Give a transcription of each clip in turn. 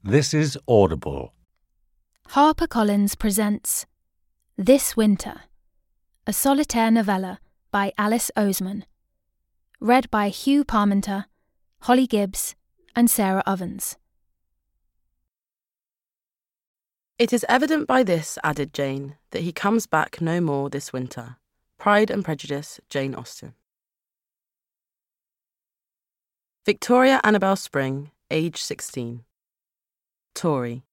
This is Audible. HarperCollins presents This Winter, a solitaire novella by Alice Oseman, read by Hugh Parmenter, Holly Gibbs, and Sarah Ovens. It is evident by this, added Jane, that he comes back no more this winter. Pride and Prejudice, Jane Austen. Victoria Annabel Spring, age 16. Tory.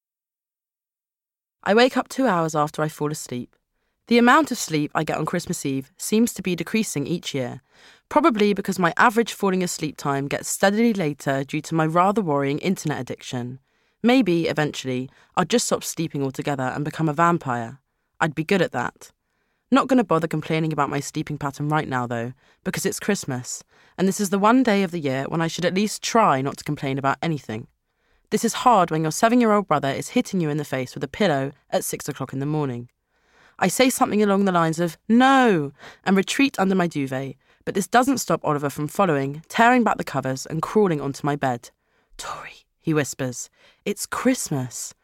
I wake up 2 hours after I fall asleep. The amount of sleep I get on Christmas Eve seems to be decreasing each year, probably because my average falling asleep time gets steadily later due to my rather worrying internet addiction. Maybe, eventually, I'll just stop sleeping altogether and become a vampire. I'd be good at that. Not going to bother complaining about my sleeping pattern right now, though, because it's Christmas, and this is the one day of the year when I should at least try not to complain about anything. This is hard when your 7-year-old brother is hitting you in the face with a pillow at 6 o'clock in the morning. I say something along the lines of, "No!" and retreat under my duvet, but this doesn't stop Oliver from following, tearing back the covers and crawling onto my bed. "Tory," he whispers, "it's Christmas."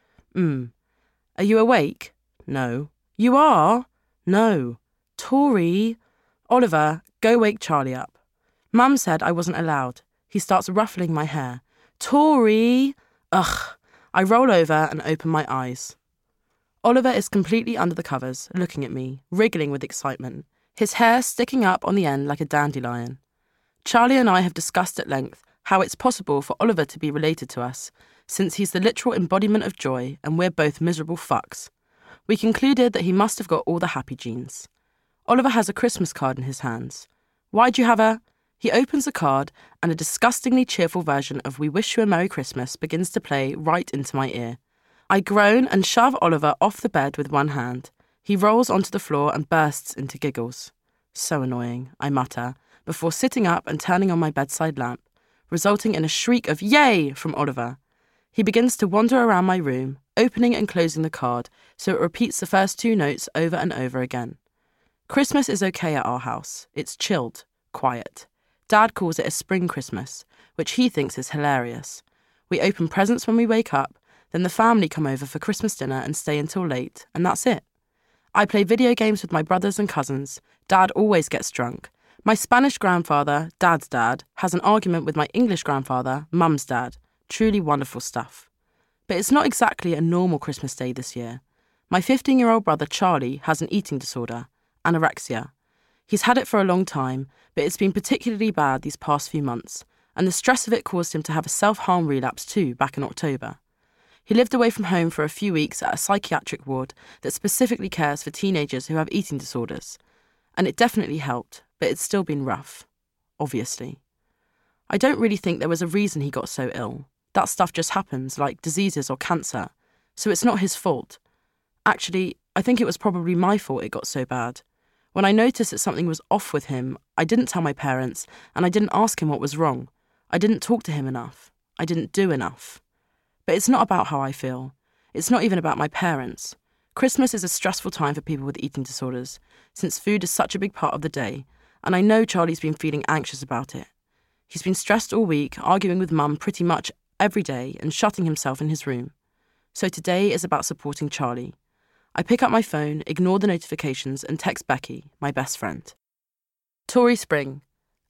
Are you awake? No. You are? No. Tory. Oliver, go wake Charlie up. Mum said I wasn't allowed. He starts ruffling my hair. Tory. Ugh. I roll over and open my eyes. Oliver is completely under the covers, looking at me, wriggling with excitement, his hair sticking up on the end like a dandelion. Charlie and I have discussed at length how it's possible for Oliver to be related to us, since he's the literal embodiment of joy and we're both miserable fucks. We concluded that he must have got all the happy genes. Oliver has a Christmas card in his hands. Why'd you have a... He opens the card and a disgustingly cheerful version of We Wish You a Merry Christmas begins to play right into my ear. I groan and shove Oliver off the bed with one hand. He rolls onto the floor and bursts into giggles. So annoying, I mutter, before sitting up and turning on my bedside lamp, resulting in a shriek of yay from Oliver. He begins to wander around my room, opening and closing the card so it repeats the first 2 notes over and over again. Christmas is okay at our house. It's chilled, quiet. Dad calls it a spring Christmas, which he thinks is hilarious. We open presents when we wake up, then the family come over for Christmas dinner and stay until late, and that's it. I play video games with my brothers and cousins. Dad always gets drunk. My Spanish grandfather, Dad's dad, has an argument with my English grandfather, Mum's dad. Truly wonderful stuff. But it's not exactly a normal Christmas day this year. My 15-year-old brother Charlie has an eating disorder, anorexia. He's had it for a long time, but it's been particularly bad these past few months, and the stress of it caused him to have a self-harm relapse too back in October. He lived away from home for a few weeks at a psychiatric ward that specifically cares for teenagers who have eating disorders. And it definitely helped, but it's still been rough. Obviously. I don't really think there was a reason he got so ill. That stuff just happens, like diseases or cancer. So it's not his fault. Actually, I think it was probably my fault it got so bad. When I noticed that something was off with him, I didn't tell my parents, and I didn't ask him what was wrong. I didn't talk to him enough. I didn't do enough. But it's not about how I feel. It's not even about my parents. Christmas is a stressful time for people with eating disorders, since food is such a big part of the day, and I know Charlie's been feeling anxious about it. He's been stressed all week, arguing with Mum pretty much every day and shutting himself in his room. So today is about supporting Charlie. I pick up my phone, ignore the notifications, and text Becky, my best friend. Tory Spring,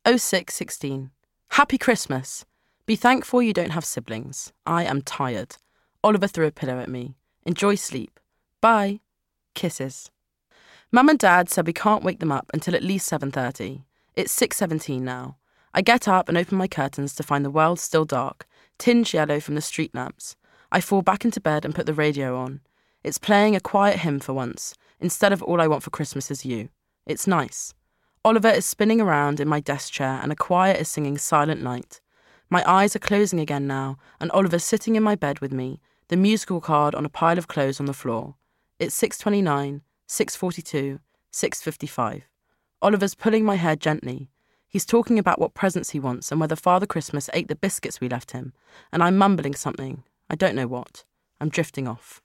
0616. Happy Christmas! Be thankful you don't have siblings. I am tired. Oliver threw a pillow at me. Enjoy sleep. Bye. Kisses. Mum and Dad said we can't wake them up until at least 7:30. It's 6:17 now. I get up and open my curtains to find the world still dark, tinged yellow from the street lamps. I fall back into bed and put the radio on. It's playing a quiet hymn for once, instead of All I Want for Christmas Is You. It's nice. Oliver is spinning around in my desk chair and a choir is singing Silent Night. My eyes are closing again now, and Oliver's sitting in my bed with me, the musical card on a pile of clothes on the floor. It's 6:29, 6:42, 6:55. Oliver's pulling my hair gently. He's talking about what presents he wants and whether Father Christmas ate the biscuits we left him, and I'm mumbling something. I don't know what. I'm drifting off.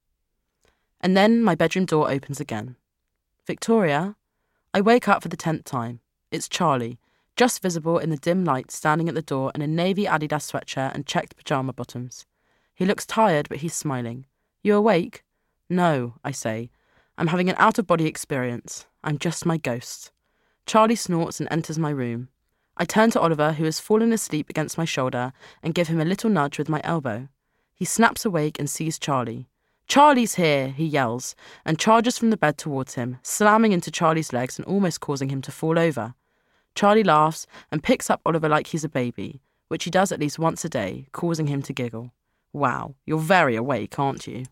And then my bedroom door opens again. Victoria? I wake up for the 10th time. It's Charlie, just visible in the dim light, standing at the door in a navy Adidas sweatshirt and checked pyjama bottoms. He looks tired, but he's smiling. You awake? No, I say. I'm having an out-of-body experience. I'm just my ghost. Charlie snorts and enters my room. I turn to Oliver, who has fallen asleep against my shoulder, and give him a little nudge with my elbow. He snaps awake and sees Charlie. Charlie's here, he yells, and charges from the bed towards him, slamming into Charlie's legs and almost causing him to fall over. Charlie laughs and picks up Oliver like he's a baby, which he does at least once a day, causing him to giggle. Wow, you're very awake, aren't you?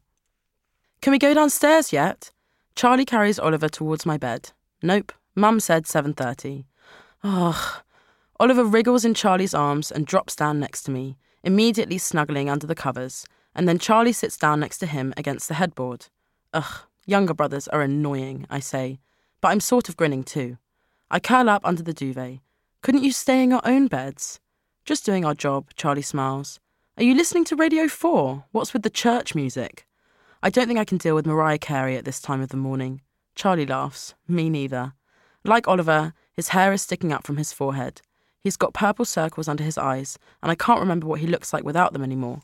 Can we go downstairs yet? Charlie carries Oliver towards my bed. Nope, Mum said 7:30. Ugh. Oliver wriggles in Charlie's arms and drops down next to me, immediately snuggling under the covers, and then Charlie sits down next to him against the headboard. Ugh, younger brothers are annoying, I say, but I'm sort of grinning too. I curl up under the duvet. Couldn't you stay in your own beds? Just doing our job, Charlie smiles. Are you listening to Radio 4? What's with the church music? I don't think I can deal with Mariah Carey at this time of the morning. Charlie laughs. Me neither. Like Oliver, his hair is sticking up from his forehead. He's got purple circles under his eyes, and I can't remember what he looks like without them anymore.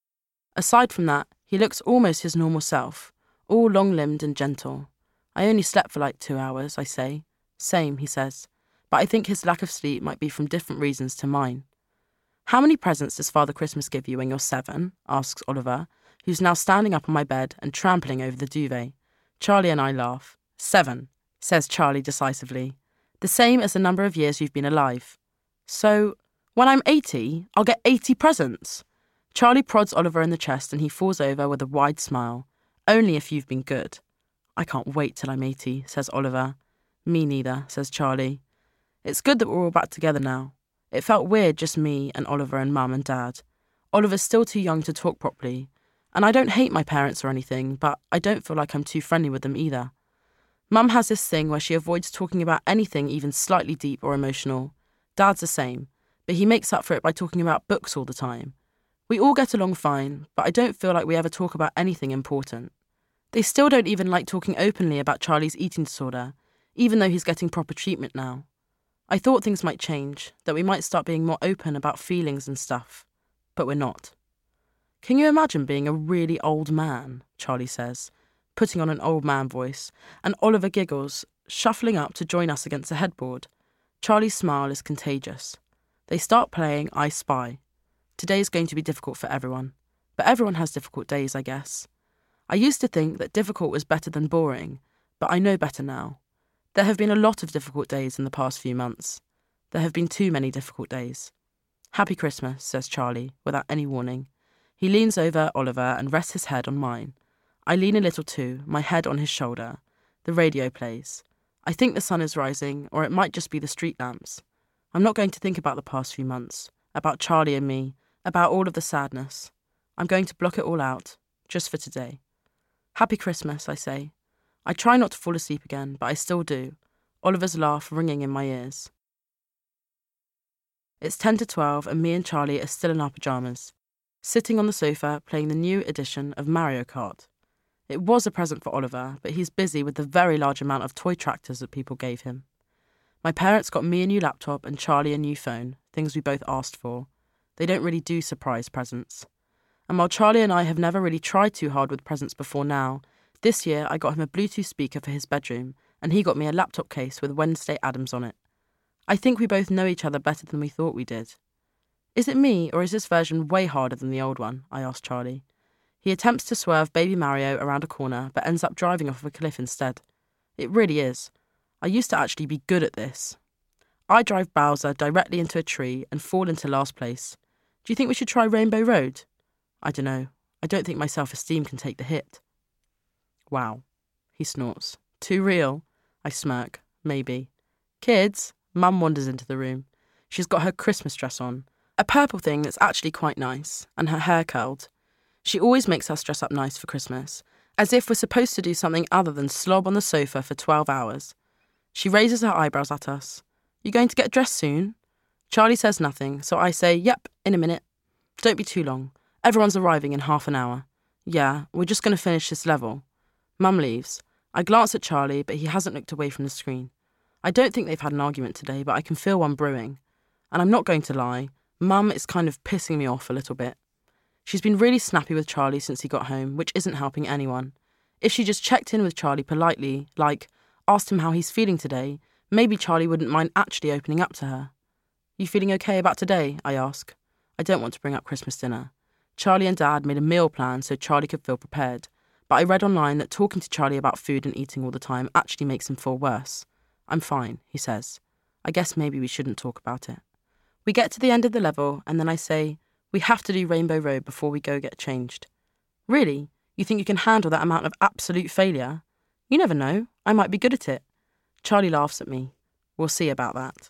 Aside from that, he looks almost his normal self, all long-limbed and gentle. I only slept for like 2 hours, I say. Same, he says, but I think his lack of sleep might be from different reasons to mine. How many presents does Father Christmas give you when you're 7? Asks Oliver, who's now standing up on my bed and trampling over the duvet. Charlie and I laugh. 7, says Charlie decisively. The same as the number of years you've been alive. So, when I'm 80, I'll get 80 presents. Charlie prods Oliver in the chest and he falls over with a wide smile. Only if you've been good. I can't wait till I'm 80, says Oliver. Me neither, says Charlie. It's good that we're all back together now. It felt weird just me and Oliver and Mum and Dad. Oliver's still too young to talk properly. And I don't hate my parents or anything, but I don't feel like I'm too friendly with them either. Mum has this thing where she avoids talking about anything even slightly deep or emotional. Dad's the same, but he makes up for it by talking about books all the time. We all get along fine, but I don't feel like we ever talk about anything important. They still don't even like talking openly about Charlie's eating disorder, even though he's getting proper treatment now. I thought things might change, that we might start being more open about feelings and stuff, but we're not. Can you imagine being a really old man? Charlie says, putting on an old man voice, and Oliver giggles, shuffling up to join us against the headboard. Charlie's smile is contagious. They start playing I Spy. Today's going to be difficult for everyone, but everyone has difficult days, I guess. I used to think that difficult was better than boring, but I know better now. There have been a lot of difficult days in the past few months. There have been too many difficult days. Happy Christmas, says Charlie, without any warning. He leans over Oliver and rests his head on mine. I lean a little too, my head on his shoulder. The radio plays. I think the sun is rising, or it might just be the street lamps. I'm not going to think about the past few months, about Charlie and me, about all of the sadness. I'm going to block it all out, just for today. Happy Christmas, I say. I try not to fall asleep again, but I still do, Oliver's laugh ringing in my ears. It's 10 to 12 and me and Charlie are still in our pyjamas, sitting on the sofa playing the new edition of Mario Kart. It was a present for Oliver, but he's busy with the very large amount of toy tractors that people gave him. My parents got me a new laptop and Charlie a new phone, things we both asked for. They don't really do surprise presents. And while Charlie and I have never really tried too hard with presents before now, this year I got him a Bluetooth speaker for his bedroom, and he got me a laptop case with Wednesday Addams on it. I think we both know each other better than we thought we did. Is it me, or is this version way harder than the old one? I asked Charlie. He attempts to swerve baby Mario around a corner, but ends up driving off a cliff instead. It really is. I used to actually be good at this. I drive Bowser directly into a tree and fall into last place. Do you think we should try Rainbow Road? I don't know. I don't think my self-esteem can take the hit. Wow, he snorts. Too real? I smirk. Maybe. Kids? Mum wanders into the room. She's got her Christmas dress on. A purple thing that's actually quite nice, and her hair curled. She always makes us dress up nice for Christmas, as if we're supposed to do something other than slob on the sofa for 12 hours. She raises her eyebrows at us. You going to get dressed soon? Charlie says nothing, so I say, yep, in a minute. Don't be too long. Everyone's arriving in half an hour. Yeah, we're just going to finish this level. Mum leaves. I glance at Charlie, but he hasn't looked away from the screen. I don't think they've had an argument today, but I can feel one brewing. And I'm not going to lie, Mum is kind of pissing me off a little bit. She's been really snappy with Charlie since he got home, which isn't helping anyone. If she just checked in with Charlie politely, like, asked him how he's feeling today, maybe Charlie wouldn't mind actually opening up to her. You feeling okay about today? I ask. I don't want to bring up Christmas dinner. Charlie and Dad made a meal plan so Charlie could feel prepared, but I read online that talking to Charlie about food and eating all the time actually makes him feel worse. I'm fine, he says. I guess maybe we shouldn't talk about it. We get to the end of the level, and then I say, we have to do Rainbow Road before we go get changed. Really? You think you can handle that amount of absolute failure? You never know. I might be good at it. Charlie laughs at me. We'll see about that.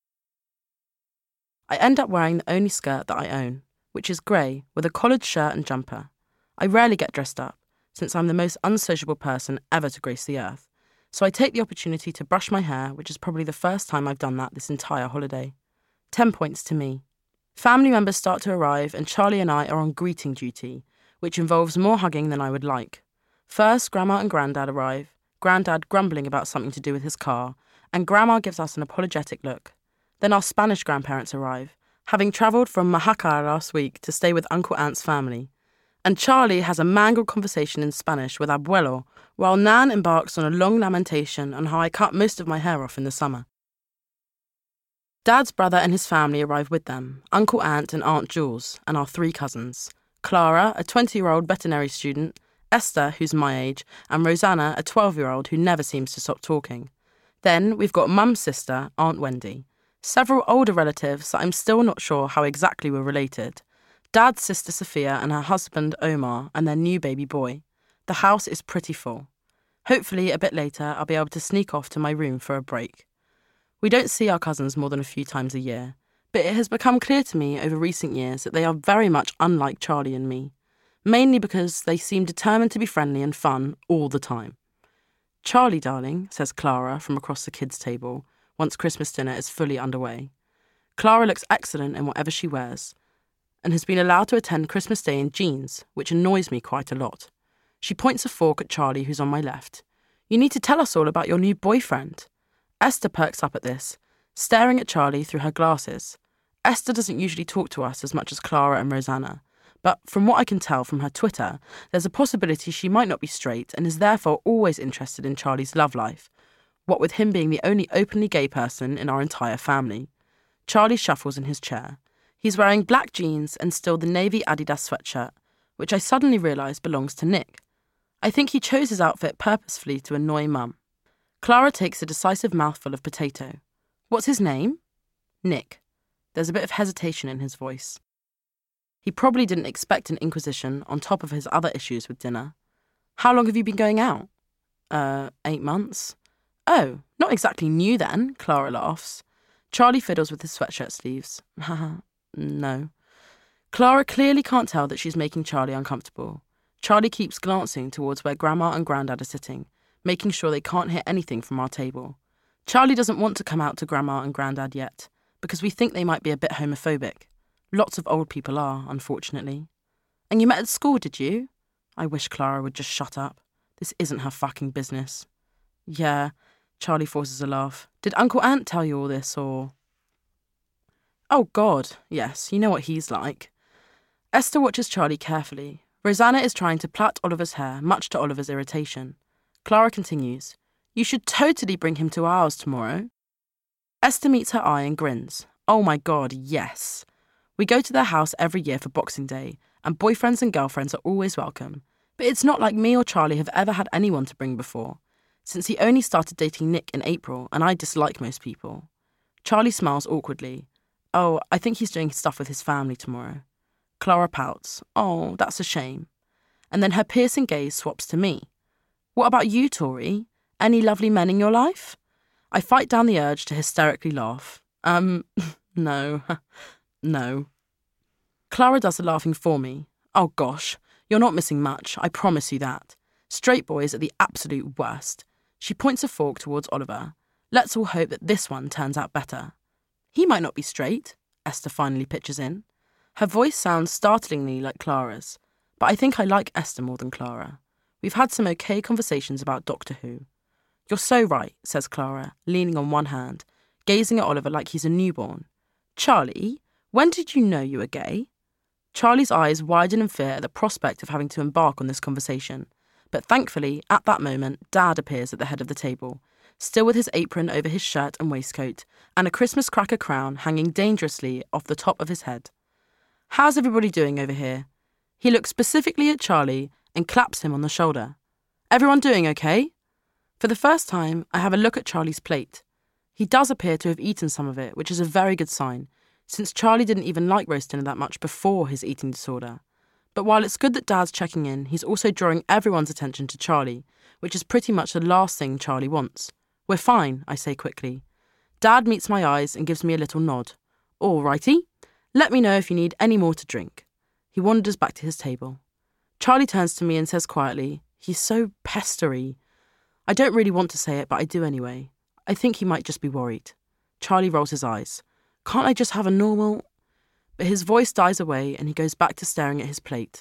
I end up wearing the only skirt that I own, which is grey with a collared shirt and jumper. I rarely get dressed up, since I'm the most unsociable person ever to grace the earth, so I take the opportunity to brush my hair, which is probably the first time I've done that this entire holiday. 10 points to me. Family members start to arrive and Charlie and I are on greeting duty, which involves more hugging than I would like. First, Grandma and Grandad arrive, Grandad grumbling about something to do with his car, and Grandma gives us an apologetic look. Then our Spanish grandparents arrive, having travelled from Oaxaca last week to stay with Uncle Ant's family. And Charlie has a mangled conversation in Spanish with Abuelo, while Nan embarks on a long lamentation on how I cut most of my hair off in the summer. Dad's brother and his family arrive with them, Uncle Ant and Aunt Jules, and our 3 cousins. Clara, a 20-year-old veterinary student, Esther, who's my age, and Rosanna, a 12-year-old who never seems to stop talking. Then we've got Mum's sister, Aunt Wendy. Several older relatives that I'm still not sure how exactly we're related. Dad's sister Sophia and her husband Omar and their new baby boy. The house is pretty full. Hopefully, a bit later, I'll be able to sneak off to my room for a break. We don't see our cousins more than a few times a year, but it has become clear to me over recent years that they are very much unlike Charlie and me, mainly because they seem determined to be friendly and fun all the time. Charlie, darling, says Clara from across the kids' table, once Christmas dinner is fully underway. Clara looks excellent in whatever she wears, and has been allowed to attend Christmas Day in jeans, which annoys me quite a lot. She points a fork at Charlie, who's on my left. You need to tell us all about your new boyfriend. Esther perks up at this, staring at Charlie through her glasses. Esther doesn't usually talk to us as much as Clara and Rosanna, but from what I can tell from her Twitter, there's a possibility she might not be straight and is therefore always interested in Charlie's love life, what with him being the only openly gay person in our entire family. Charlie shuffles in his chair. He's wearing black jeans and still the navy Adidas sweatshirt, which I suddenly realise belongs to Nick. I think he chose his outfit purposefully to annoy Mum. Clara takes a decisive mouthful of potato. What's his name? Nick. There's a bit of hesitation in his voice. He probably didn't expect an inquisition on top of his other issues with dinner. How long have you been going out? 8 months. Oh, not exactly new then, Clara laughs. Charlie fiddles with his sweatshirt sleeves. Haha, no. Clara clearly can't tell that she's making Charlie uncomfortable. Charlie keeps glancing towards where Grandma and Grandad are sitting, making sure they can't hear anything from our table. Charlie doesn't want to come out to Grandma and Grandad yet, because we think they might be a bit homophobic. Lots of old people are, unfortunately. And you met at school, did you? I wish Clara would just shut up. This isn't her fucking business. Yeah, Charlie forces a laugh. Did Uncle Ant tell you all this, or...? Oh, God, yes, you know what he's like. Esther watches Charlie carefully. Rosanna is trying to plait Oliver's hair, much to Oliver's irritation. Clara continues, You should totally bring him to ours tomorrow. Esther meets her eye and grins. Oh my God, yes. We go to their house every year for Boxing Day, and boyfriends and girlfriends are always welcome. But it's not like me or Charlie have ever had anyone to bring before, since he only started dating Nick in April, and I dislike most people. Charlie smiles awkwardly. Oh, I think he's doing stuff with his family tomorrow. Clara pouts. Oh, that's a shame. And then her piercing gaze swaps to me. What about you, Tori? Any lovely men in your life? I fight down the urge to hysterically laugh. No. No. Clara does the laughing for me. Oh gosh, you're not missing much, I promise you that. Straight boys are the absolute worst. She points a fork towards Oliver. Let's all hope that this one turns out better. He might not be straight, Esther finally pitches in. Her voice sounds startlingly like Clara's, but I think I like Esther more than Clara. We've had some okay conversations about Doctor Who. You're so right, says Clara, leaning on one hand, gazing at Oliver like he's a newborn. Charlie, when did you know you were gay? Charlie's eyes widen in fear at the prospect of having to embark on this conversation. But thankfully, at that moment, Dad appears at the head of the table, still with his apron over his shirt and waistcoat, and a Christmas cracker crown hanging dangerously off the top of his head. "How's everybody doing over here?" He looks specifically at Charlie and claps him on the shoulder. "Everyone doing okay?" For the first time, I have a look at Charlie's plate. He does appear to have eaten some of it, which is a very good sign, since Charlie didn't even like roast dinner that much before his eating disorder. But while it's good that Dad's checking in, he's also drawing everyone's attention to Charlie, which is pretty much the last thing Charlie wants. "We're fine," I say quickly. Dad meets my eyes and gives me a little nod. "All righty. Let me know if you need any more to drink." He wanders back to his table. Charlie turns to me and says quietly, "He's so pestery." I don't really want to say it, but I do anyway. I think he might just be worried. Charlie rolls his eyes. "Can't I just have a normal—" But his voice dies away and he goes back to staring at his plate.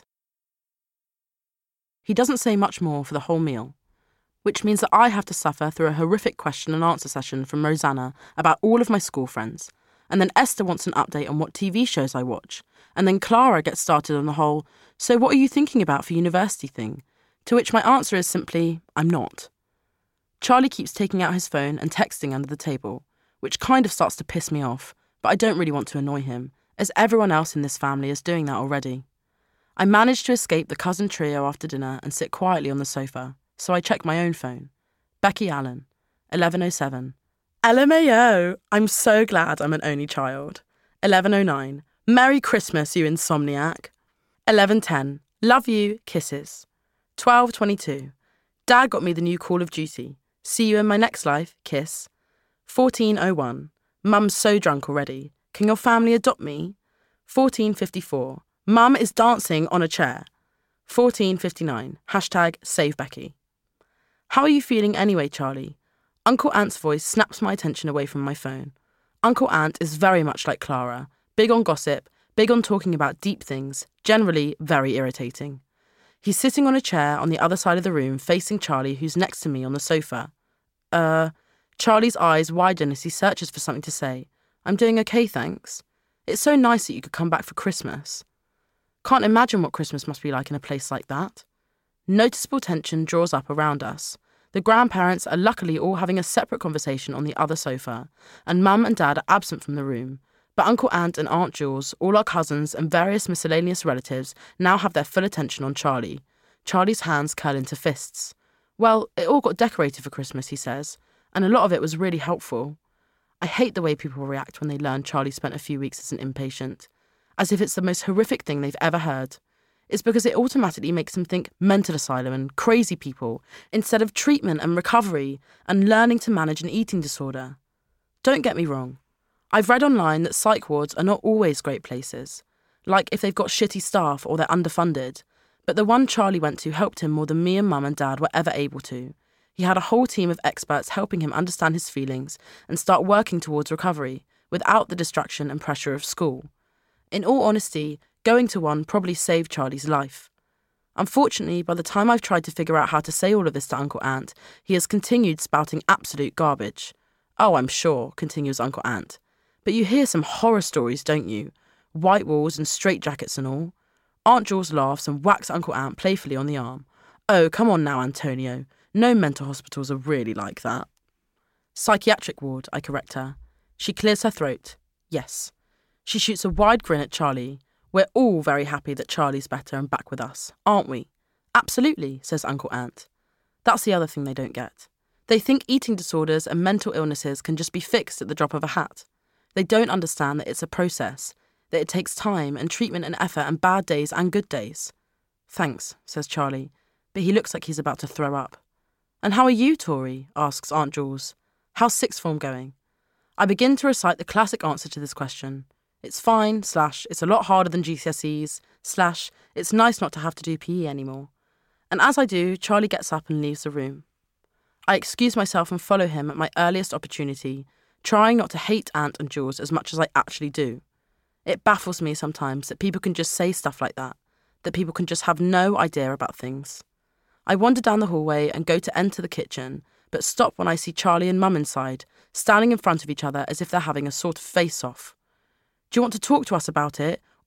He doesn't say much more for the whole meal, which means that I have to suffer through a horrific question and answer session from Rosanna about all of my school friends, and then Esther wants an update on what TV shows I watch, and then Clara gets started on the whole, "So what are you thinking about for university" thing, to which my answer is simply, "I'm not." Charlie keeps taking out his phone and texting under the table, which kind of starts to piss me off, but I don't really want to annoy him, as everyone else in this family is doing that already. I manage to escape the cousin trio after dinner and sit quietly on the sofa, so I check my own phone. Becky Allen, 11:07. LMAO, I'm so glad I'm an only child. 11:09, Merry Christmas, you insomniac. 11:10, love you, kisses. 12:22, Dad got me the new Call of Duty. See you in my next life, kiss. 14:01, Mum's so drunk already. Can your family adopt me? 14:54, Mum is dancing on a chair. 14:59, #save Becky. How are you feeling anyway, Charlie? Uncle Ant's voice snaps my attention away from my phone. Uncle Ant is very much like Clara, big on gossip, big on talking about deep things, generally very irritating. He's sitting on a chair on the other side of the room facing Charlie, who's next to me on the sofa. Charlie's eyes widen as he searches for something to say. "I'm doing okay, thanks. It's so nice that you could come back for Christmas." Can't imagine what Christmas must be like in a place like that. Noticeable tension draws up around us. The grandparents are luckily all having a separate conversation on the other sofa, and Mum and Dad are absent from the room. But Uncle Ant and Aunt Jules, all our cousins and various miscellaneous relatives now have their full attention on Charlie. Charlie's hands curl into fists. "Well, it all got decorated for Christmas," he says, "and a lot of it was really helpful." I hate the way people react when they learn Charlie spent a few weeks as an inpatient, as if it's the most horrific thing they've ever heard. It's because it automatically makes them think mental asylum and crazy people, instead of treatment and recovery and learning to manage an eating disorder. Don't get me wrong. I've read online that psych wards are not always great places, like if they've got shitty staff or they're underfunded, but the one Charlie went to helped him more than me and Mum and Dad were ever able to. He had a whole team of experts helping him understand his feelings and start working towards recovery, without the distraction and pressure of school. In all honesty, going to one probably saved Charlie's life. Unfortunately, by the time I've tried to figure out how to say all of this to Uncle Ant, he has continued spouting absolute garbage. "Oh, I'm sure," continues Uncle Ant. "But you hear some horror stories, don't you? White walls and straitjackets and all." Aunt Jules laughs and whacks Uncle Ant playfully on the arm. "Oh, come on now, Antonio. No mental hospitals are really like that." "Psychiatric ward," I correct her. She clears her throat. "Yes." She shoots a wide grin at Charlie. "We're all very happy that Charlie's better and back with us, aren't we?" "Absolutely," says Uncle Ant. That's the other thing they don't get. They think eating disorders and mental illnesses can just be fixed at the drop of a hat. They don't understand that it's a process, that it takes time and treatment and effort and bad days and good days. "Thanks," says Charlie, but he looks like he's about to throw up. "And how are you, Tori?" asks Aunt Jules. "How's sixth form going?" I begin to recite the classic answer to this question. It's fine, / it's a lot harder than GCSEs, / it's nice not to have to do PE anymore. And as I do, Charlie gets up and leaves the room. I excuse myself and follow him at my earliest opportunity, trying not to hate Aunt and Jules as much as I actually do. It baffles me sometimes that people can just say stuff like that people can just have no idea about things. I wander down the hallway and go to enter the kitchen, but stop when I see Charlie and Mum inside, standing in front of each other as if they're having a sort of face-off. "Do you want to talk to us about it,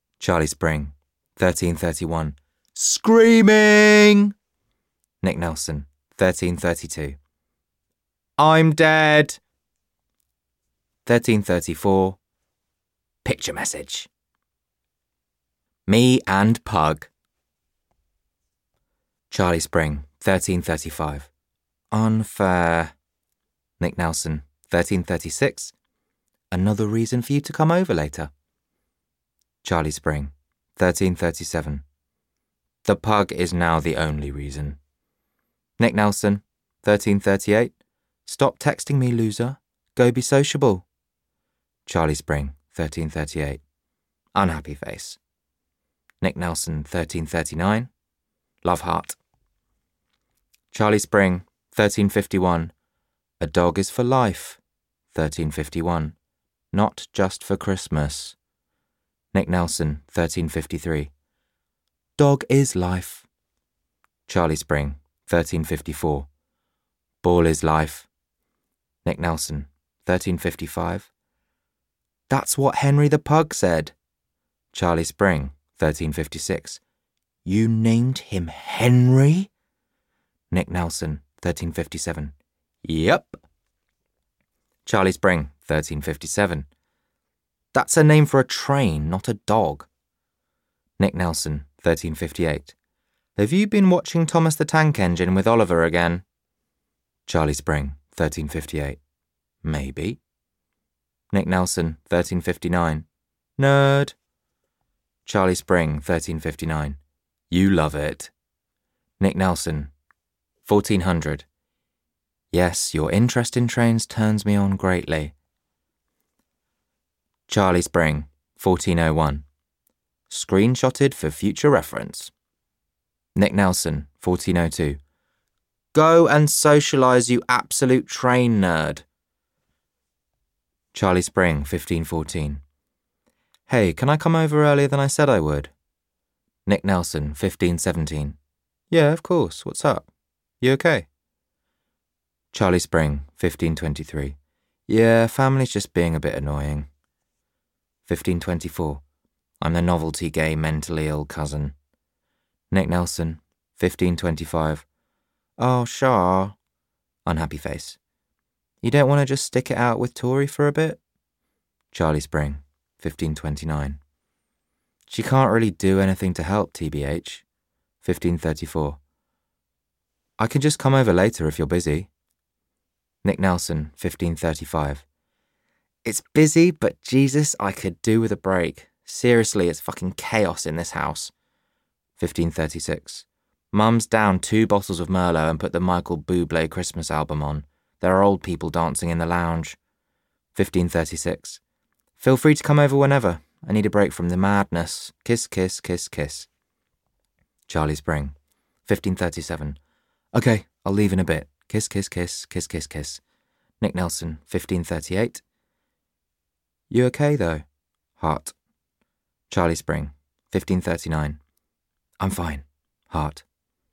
Charlie Spring, 1331. Screaming! Nick Nelson, 1332. I'm dead. 1334. Picture message. Me and Pug. Charlie Spring, 1335. Unfair. Nick Nelson, 1336. Another reason for you to come over later. Charlie Spring, 1337. The pug is now the only reason. Nick Nelson, 1338. Stop texting me, loser. Go be sociable. Charlie Spring, 1338. Unhappy face. Nick Nelson, 1339. Love heart. Charlie Spring, 1351. A dog is for life. 1351. Not just for Christmas. Nick Nelson, 1353. Dog is life. Charlie Spring, 1354. Ball is life. Nick Nelson, 1355. That's what Henry the Pug said. Charlie Spring, 1356. You named him Henry? Nick Nelson, 1357. Yep. Charlie Spring, 1357. That's a name for a train, not a dog. Nick Nelson, 1358. Have you been watching Thomas the Tank Engine with Oliver again? Charlie Spring, 1358. Maybe. Nick Nelson, 1359. Nerd. Charlie Spring, 1359. You love it. Nick Nelson, 1400. Yes, your interest in trains turns me on greatly. Charlie Spring, 1401. Screenshotted for future reference. Nick Nelson, 1402. Go and socialise, you absolute train nerd. Charlie Spring, 1514. Hey, can I come over earlier than I said I would? Nick Nelson, 1517. Yeah, of course. What's up? You okay? Charlie Spring, 1523. Yeah, family's just being a bit annoying. 1524. I'm the novelty gay mentally ill cousin. Nick Nelson, 1525. Oh, Shah. Unhappy face. You don't want to just stick it out with Tori for a bit? Charlie Spring, 1529. She can't really do anything to help, TBH. 1534. I can just come over later if you're busy. Nick Nelson, 1535. It's busy, but Jesus, I could do with a break. Seriously, it's fucking chaos in this house. 1536. Mum's downed 2 bottles of Merlot and put the Michael Bublé Christmas album on. There are old people dancing in the lounge. 1536. Feel free to come over whenever. I need a break from the madness. Kiss, kiss, kiss, kiss. Charlie Spring, 1537. Okay, I'll leave in a bit. Kiss, kiss, kiss, kiss, kiss, kiss. Nick Nelson, 1538. You okay, though? Heart. Charlie Spring, 1539. I'm fine. Heart.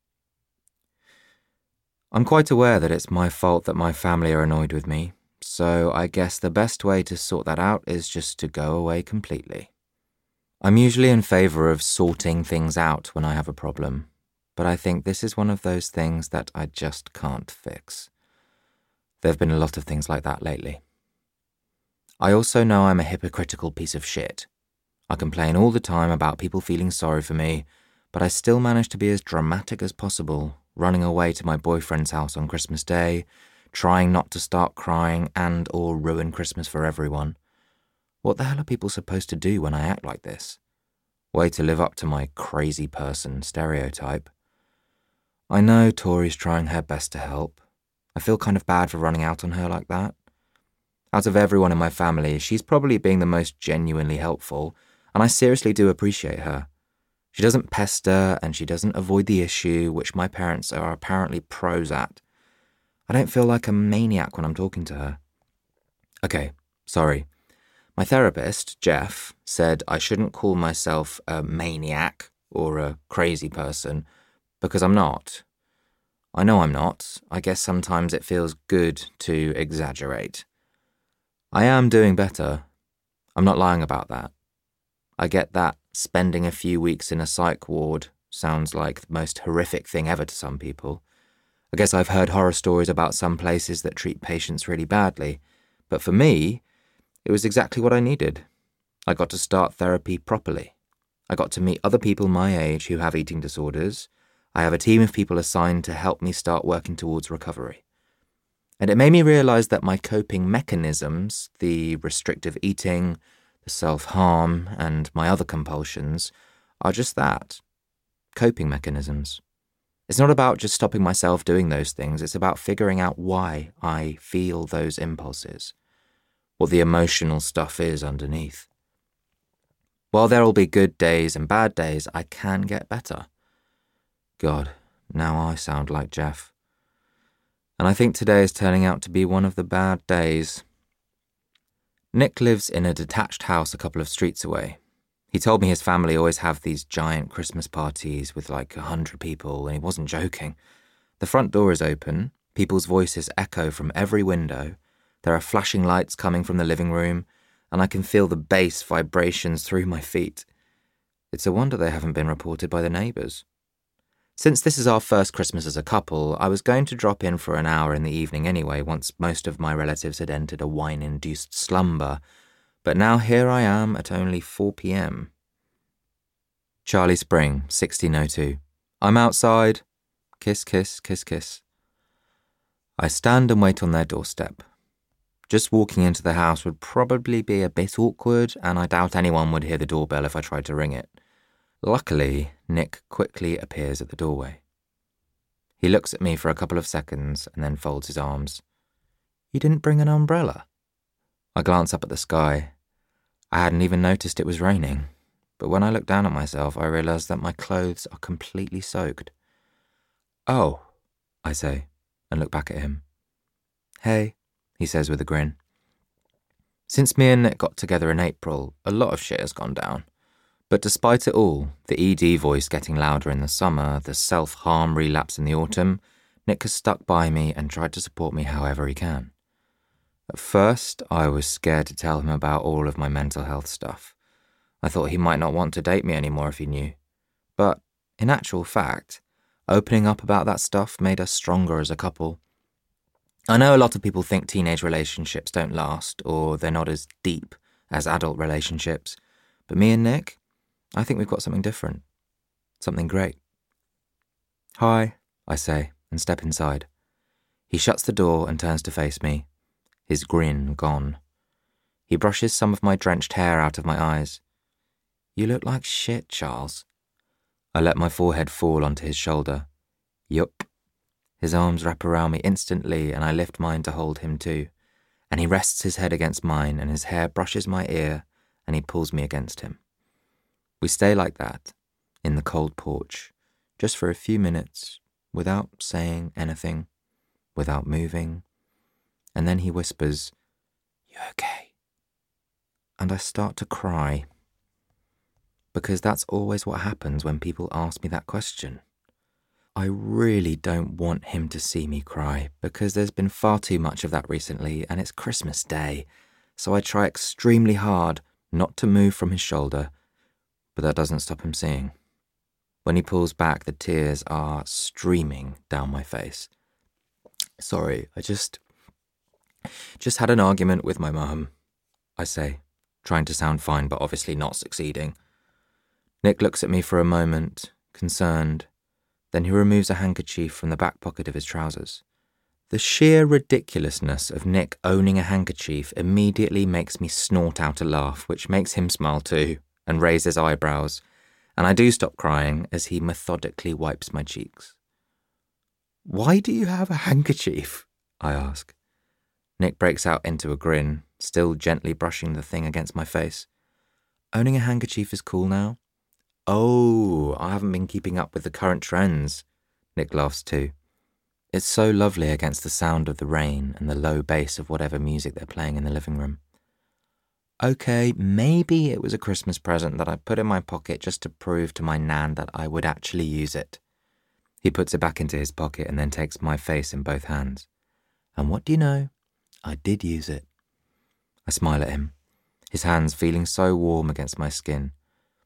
I'm quite aware that it's my fault that my family are annoyed with me, so I guess the best way to sort that out is just to go away completely. I'm usually in favour of sorting things out when I have a problem, but I think this is one of those things that I just can't fix. There have been a lot of things like that lately. I also know I'm a hypocritical piece of shit. I complain all the time about people feeling sorry for me, but I still manage to be as dramatic as possible, running away to my boyfriend's house on Christmas Day, trying not to start crying and or ruin Christmas for everyone. What the hell are people supposed to do when I act like this? Way to live up to my crazy person stereotype. I know Tori's trying her best to help. I feel kind of bad for running out on her like that. Out of everyone in my family, she's probably being the most genuinely helpful, and I seriously do appreciate her. She doesn't pester and she doesn't avoid the issue, which my parents are apparently pros at. I don't feel like a maniac when I'm talking to her. Okay, sorry. My therapist, Jeff, said I shouldn't call myself a maniac or a crazy person, because I'm not. I know I'm not. I guess sometimes it feels good to exaggerate. I am doing better. I'm not lying about that. I get that spending a few weeks in a psych ward sounds like the most horrific thing ever to some people. I guess I've heard horror stories about some places that treat patients really badly, but for me, it was exactly what I needed. I got to start therapy properly. I got to meet other people my age who have eating disorders. I have a team of people assigned to help me start working towards recovery. And it made me realize that my coping mechanisms, the restrictive eating, the self-harm, and my other compulsions, are just that, coping mechanisms. It's not about just stopping myself doing those things, it's about figuring out why I feel those impulses, what the emotional stuff is underneath. While there'll be good days and bad days, I can get better. God, now I sound like Jeff. And I think today is turning out to be one of the bad days. Nick lives in a detached house a couple of streets away. He told me his family always have these giant Christmas parties with like 100 people, and he wasn't joking. The front door is open, people's voices echo from every window, there are flashing lights coming from the living room, and I can feel the bass vibrations through my feet. It's a wonder they haven't been reported by the neighbours. Since this is our first Christmas as a couple, I was going to drop in for an hour in the evening anyway, once most of my relatives had entered a wine-induced slumber, but now here I am at only 4 p.m. Charlie Spring, 1602. I'm outside. Kiss, kiss, kiss, kiss. I stand and wait on their doorstep. Just walking into the house would probably be a bit awkward, and I doubt anyone would hear the doorbell if I tried to ring it. Luckily, Nick quickly appears at the doorway. He looks at me for a couple of seconds and then folds his arms. You didn't bring an umbrella? I glance up at the sky. I hadn't even noticed it was raining, but when I look down at myself, I realise that my clothes are completely soaked. Oh, I say, and look back at him. Hey, he says with a grin. Since me and Nick got together in April, a lot of shit has gone down. But despite it all, the ED voice getting louder in the summer, the self-harm relapse in the autumn, Nick has stuck by me and tried to support me however he can. At first, I was scared to tell him about all of my mental health stuff. I thought he might not want to date me anymore if he knew. But, in actual fact, opening up about that stuff made us stronger as a couple. I know a lot of people think teenage relationships don't last, or they're not as deep as adult relationships, but me and Nick, I think we've got something different. Something great. Hi, I say, and step inside. He shuts the door and turns to face me, his grin gone. He brushes some of my drenched hair out of my eyes. You look like shit, Charles. I let my forehead fall onto his shoulder. Yup. His arms wrap around me instantly and I lift mine to hold him too, and he rests his head against mine and his hair brushes my ear and he pulls me against him. We stay like that, in the cold porch, just for a few minutes, without saying anything, without moving, and then he whispers, You okay? And I start to cry, because that's always what happens when people ask me that question. I really don't want him to see me cry, because there's been far too much of that recently, and it's Christmas Day, so I try extremely hard not to move from his shoulder, but that doesn't stop him seeing. When he pulls back, the tears are streaming down my face. Sorry, I just had an argument with my mum, I say, trying to sound fine but obviously not succeeding. Nick looks at me for a moment, concerned. Then he removes a handkerchief from the back pocket of his trousers. The sheer ridiculousness of Nick owning a handkerchief immediately makes me snort out a laugh, which makes him smile too, and raise his eyebrows, and I do stop crying as he methodically wipes my cheeks. Why do you have a handkerchief? I ask. Nick breaks out into a grin, still gently brushing the thing against my face. Owning a handkerchief is cool now? Oh, I haven't been keeping up with the current trends. Nick laughs too. It's so lovely against the sound of the rain and the low bass of whatever music they're playing in the living room. Okay, maybe it was a Christmas present that I put in my pocket just to prove to my nan that I would actually use it. He puts it back into his pocket and then takes my face in both hands. And what do you know? I did use it. I smile at him, his hands feeling so warm against my skin.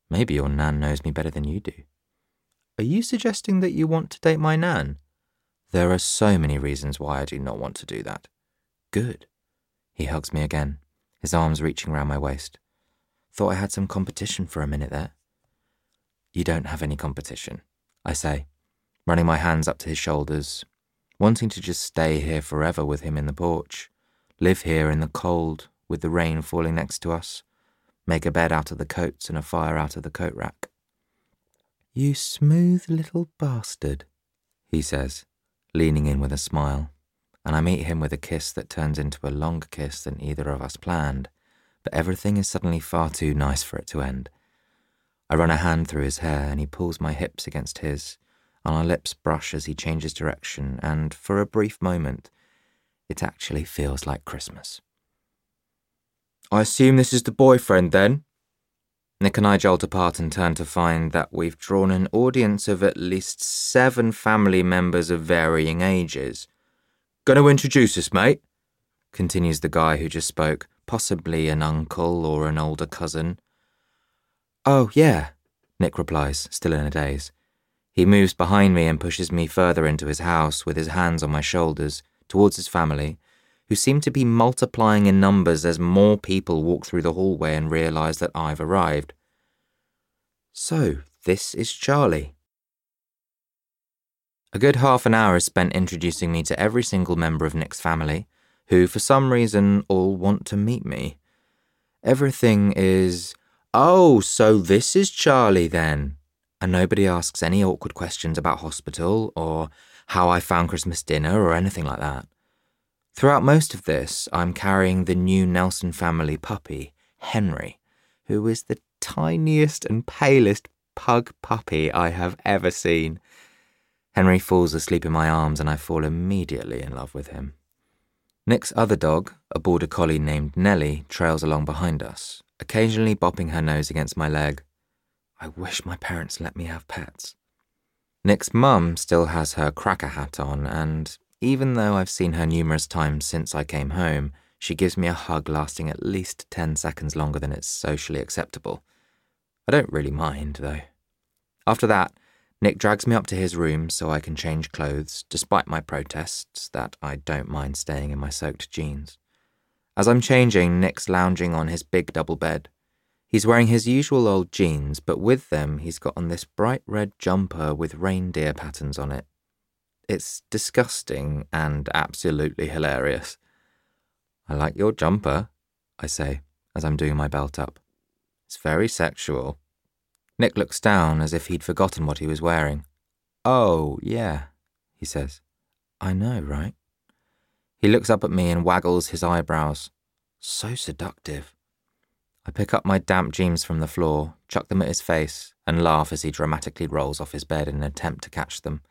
Maybe your nan knows me better than you do. Are you suggesting that you want to date my nan? There are so many reasons why I do not want to do that. Good. He hugs me again, his arms reaching round my waist. Thought I had some competition for a minute there. You don't have any competition, I say, running my hands up to his shoulders, wanting to just stay here forever with him in the porch, live here in the cold with the rain falling next to us, make a bed out of the coats and a fire out of the coat rack. You smooth little bastard, he says, leaning in with a smile, and I meet him with a kiss that turns into a longer kiss than either of us planned, but everything is suddenly far too nice for it to end. I run a hand through his hair and he pulls my hips against his, and our lips brush as he changes direction, and for a brief moment, it actually feels like Christmas. I assume this is the boyfriend then? Nick and I jolt apart and turn to find that we've drawn an audience of at least 7 family members of varying ages. Gonna introduce us, mate? Continues the guy who just spoke, possibly an uncle or an older cousin. Oh, yeah, Nick replies, still in a daze. He moves behind me and pushes me further into his house with his hands on my shoulders, towards his family, who seem to be multiplying in numbers as more people walk through the hallway and realise that I've arrived. So, this is Charlie. A good half an hour is spent introducing me to every single member of Nick's family, who for some reason all want to meet me. Everything is, oh, so this is Charlie then, and nobody asks any awkward questions about hospital or how I found Christmas dinner or anything like that. Throughout most of this, I'm carrying the new Nelson family puppy, Henry, who is the tiniest and palest pug puppy I have ever seen. Henry falls asleep in my arms and I fall immediately in love with him. Nick's other dog, a border collie named Nellie, trails along behind us, occasionally bopping her nose against my leg. I wish my parents let me have pets. Nick's mum still has her cracker hat on, and even though I've seen her numerous times since I came home, she gives me a hug lasting at least 10 seconds longer than it's socially acceptable. I don't really mind, though. After that, Nick drags me up to his room so I can change clothes, despite my protests that I don't mind staying in my soaked jeans. As I'm changing, Nick's lounging on his big double bed. He's wearing his usual old jeans, but with them he's got on this bright red jumper with reindeer patterns on it. It's disgusting and absolutely hilarious. I like your jumper, I say, as I'm doing my belt up. It's very sexual. Nick looks down as if he'd forgotten what he was wearing. Oh, yeah, he says. I know, right? He looks up at me and waggles his eyebrows. So seductive. I pick up my damp jeans from the floor, chuck them at his face, and laugh as he dramatically rolls off his bed in an attempt to catch them.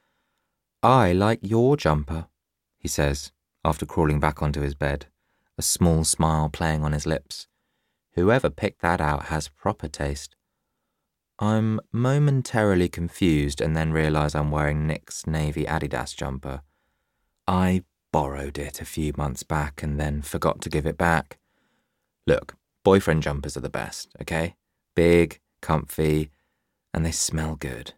I like your jumper, he says, after crawling back onto his bed, a small smile playing on his lips. Whoever picked that out has proper taste. I'm momentarily confused and then realise I'm wearing Nick's navy Adidas jumper. I borrowed it a few months back and then forgot to give it back. Look, boyfriend jumpers are the best, okay? Big, comfy, and they smell good.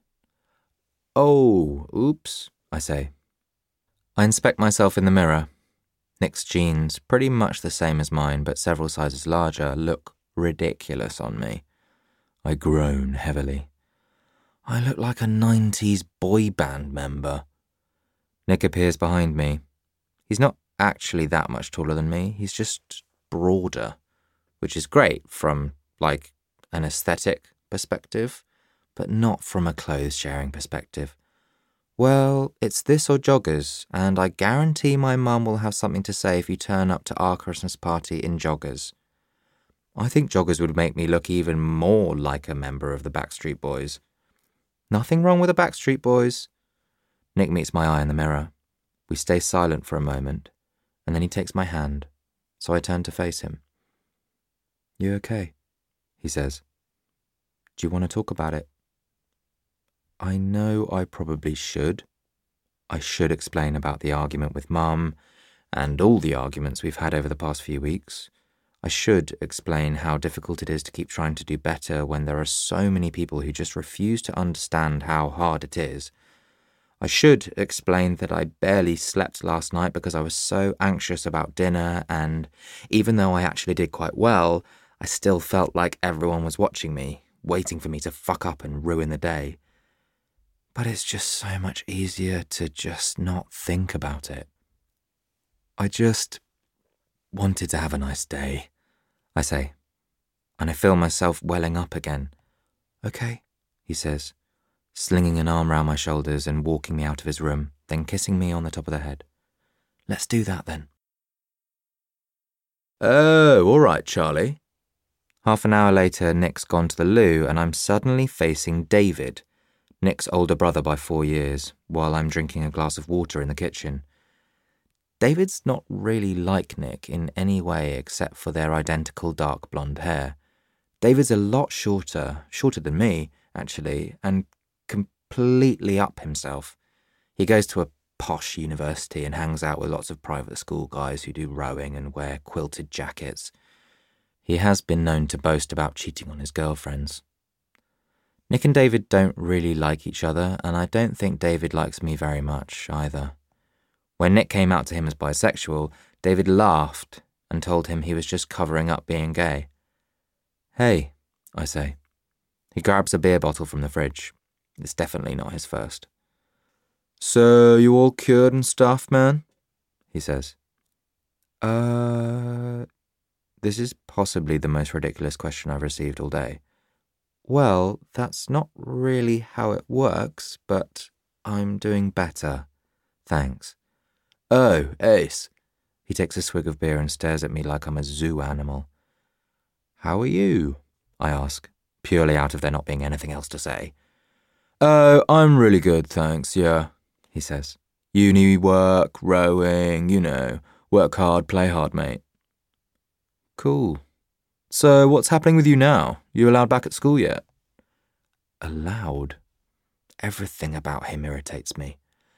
Oh, oops, I say. I inspect myself in the mirror. Nick's jeans, pretty much the same as mine but several sizes larger, look ridiculous on me. I groan heavily. I look like a 90s boy band member. Nick appears behind me. He's not actually that much taller than me, he's just broader, which is great from, like, an aesthetic perspective, but not from a clothes-sharing perspective. Well, it's this or joggers, and I guarantee my mum will have something to say if you turn up to our Christmas party in joggers. I think joggers would make me look even more like a member of the Backstreet Boys. Nothing wrong with the Backstreet Boys. Nick meets my eye in the mirror. We stay silent for a moment, and then he takes my hand, so I turn to face him. You okay? He says. Do you want to talk about it? I know I probably should. I should explain about the argument with Mum, and all the arguments we've had over the past few weeks. I should explain how difficult it is to keep trying to do better when there are so many people who just refuse to understand how hard it is. I should explain that I barely slept last night because I was so anxious about dinner, and even though I actually did quite well, I still felt like everyone was watching me, waiting for me to fuck up and ruin the day. But it's just so much easier to just not think about it. I just wanted to have a nice day, I say, and I feel myself welling up again. Okay, he says, slinging an arm round my shoulders and walking me out of his room, then kissing me on the top of the head. Let's do that then. Oh, all right, Charlie. Half an hour later, Nick's gone to the loo and I'm suddenly facing David, Nick's older brother by 4 years, while I'm drinking a glass of water in the kitchen. David's not really like Nick in any way except for their identical dark blonde hair. David's a lot shorter than me, actually, and completely up himself. He goes to a posh university and hangs out with lots of private school guys who do rowing and wear quilted jackets. He has been known to boast about cheating on his girlfriends. Nick and David don't really like each other, and I don't think David likes me very much either. When Nick came out to him as bisexual, David laughed and told him he was just covering up being gay. Hey, I say. He grabs a beer bottle from the fridge. It's definitely not his first. So, you all cured and stuff, man? He says. This is possibly the most ridiculous question I've received all day. Well, that's not really how it works, but I'm doing better. Thanks. Oh, ace. He takes a swig of beer and stares at me like I'm a zoo animal. How are you? I ask, purely out of there not being anything else to say. Oh, I'm really good, thanks, yeah, he says. Uni work, rowing, work hard, play hard, mate. Cool. So what's happening with you now? You allowed back at school yet? Allowed? Everything about him irritates me.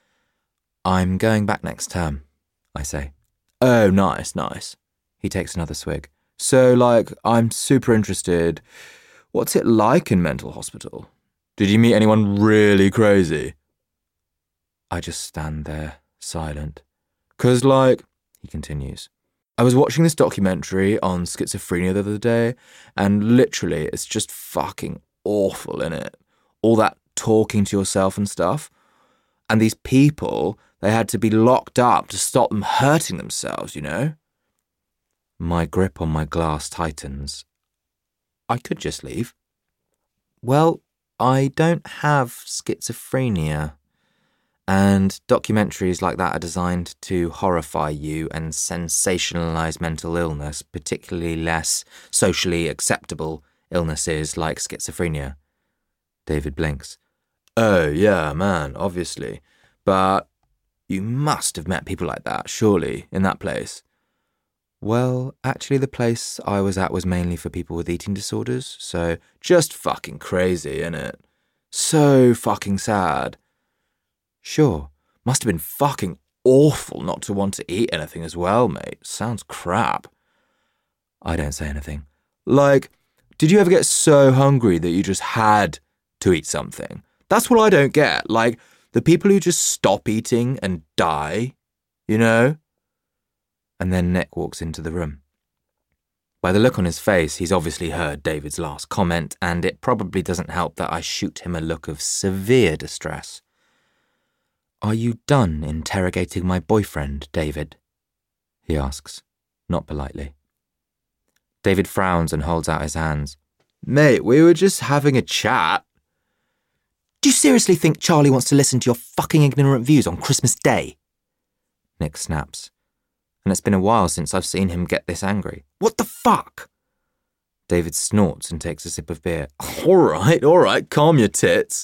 I'm going back next term, I say. Oh, nice. He takes another swig. So, I'm super interested. What's it like in mental hospital? Did you meet anyone really crazy? I just stand there, silent. 'Cause, he continues, I was watching this documentary on schizophrenia the other day, and literally it's just fucking awful, innit? All that talking to yourself and stuff. And these people, they had to be locked up to stop them hurting themselves, My grip on my glass tightens. I could just leave. Well, I don't have schizophrenia. And documentaries like that are designed to horrify you and sensationalize mental illness, particularly less socially acceptable illnesses like schizophrenia. David blinks. Oh, yeah, man, obviously. But you must have met people like that, surely, in that place. Well, actually the place I was at was mainly for people with eating disorders, so just fucking crazy, innit? So fucking sad. Sure, must have been fucking awful not to want to eat anything as well, mate. Sounds crap. I don't say anything. Did you ever get so hungry that you just had to eat something? That's what I don't get. The people who just stop eating and die, And then Nick walks into the room. By the look on his face, he's obviously heard David's last comment, and it probably doesn't help that I shoot him a look of severe distress. Are you done interrogating my boyfriend, David? He asks, not politely. David frowns and holds out his hands. Mate, we were just having a chat. Do you seriously think Charlie wants to listen to your fucking ignorant views on Christmas Day? Nick snaps. And it's been a while since I've seen him get this angry. What the fuck? David snorts and takes a sip of beer. All right, calm your tits.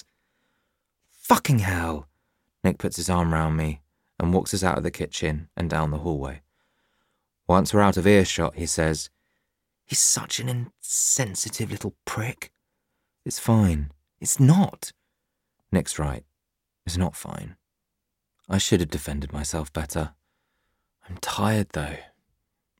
Fucking hell. Nick puts his arm round me and walks us out of the kitchen and down the hallway. Once we're out of earshot, he says, He's such an insensitive little prick. It's fine. It's not. Nick's right. It's not fine. I should have defended myself better. I'm tired, though.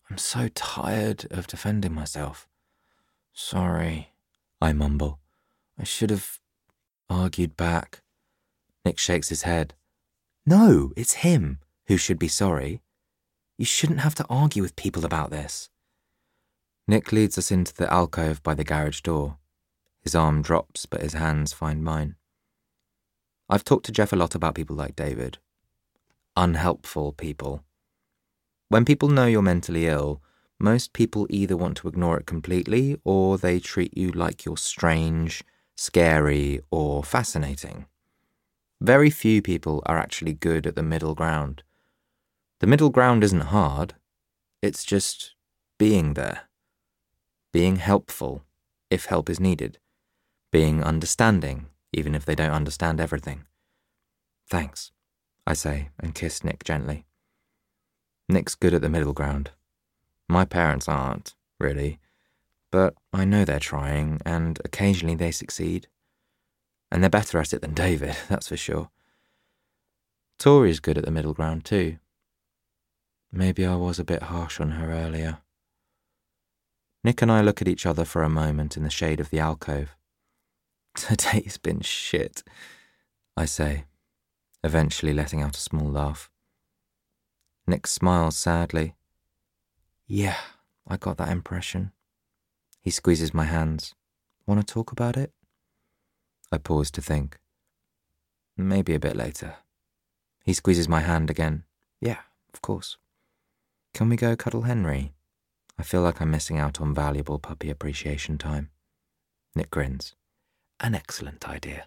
I'm so tired of defending myself. Sorry, I mumble. I should have argued back. Nick shakes his head. No, it's him who should be sorry. You shouldn't have to argue with people about this. Nick leads us into the alcove by the garage door. His arm drops, but his hands find mine. I've talked to Jeff a lot about people like David. Unhelpful people. When people know you're mentally ill, most people either want to ignore it completely or they treat you like you're strange, scary, or fascinating. Very few people are actually good at the middle ground. The middle ground isn't hard. It's just being there. Being helpful, if help is needed. Being understanding, even if they don't understand everything. Thanks, I say, and kiss Nick gently. Nick's good at the middle ground. My parents aren't, really, but I know they're trying, and occasionally they succeed. And they're better at it than David, that's for sure. Tori's good at the middle ground too. Maybe I was a bit harsh on her earlier. Nick and I look at each other for a moment in the shade of the alcove. Today's been shit, I say, eventually letting out a small laugh. Nick smiles sadly. Yeah, I got that impression. He squeezes my hands. Want to talk about it? I pause to think. Maybe a bit later. He squeezes my hand again. Yeah, of course. Can we go cuddle Henry? I feel like I'm missing out on valuable puppy appreciation time. Nick grins. An excellent idea.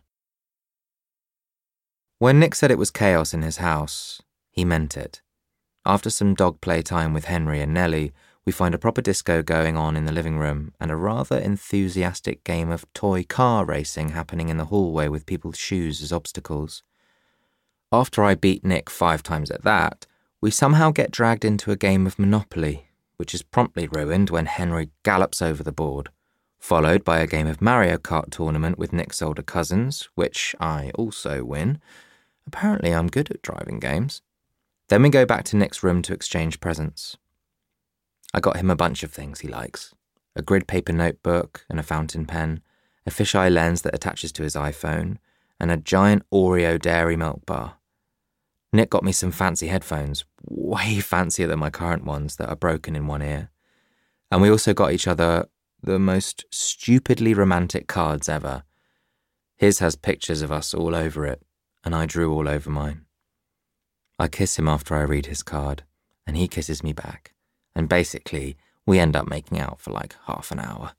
When Nick said it was chaos in his house, he meant it. After some dog play time with Henry and Nellie, we find a proper disco going on in the living room and a rather enthusiastic game of toy car racing happening in the hallway with people's shoes as obstacles. After I beat Nick 5 times at that, we somehow get dragged into a game of Monopoly, which is promptly ruined when Henry gallops over the board, followed by a game of Mario Kart tournament with Nick's older cousins, which I also win. Apparently I'm good at driving games. Then we go back to Nick's room to exchange presents. I got him a bunch of things he likes. A grid paper notebook and a fountain pen, a fisheye lens that attaches to his iPhone, and a giant Oreo dairy milk bar. Nick got me some fancy headphones, way fancier than my current ones that are broken in one ear. And we also got each other the most stupidly romantic cards ever. His has pictures of us all over it, and I drew all over mine. I kiss him after I read his card, and he kisses me back, and basically, we end up making out for like half an hour.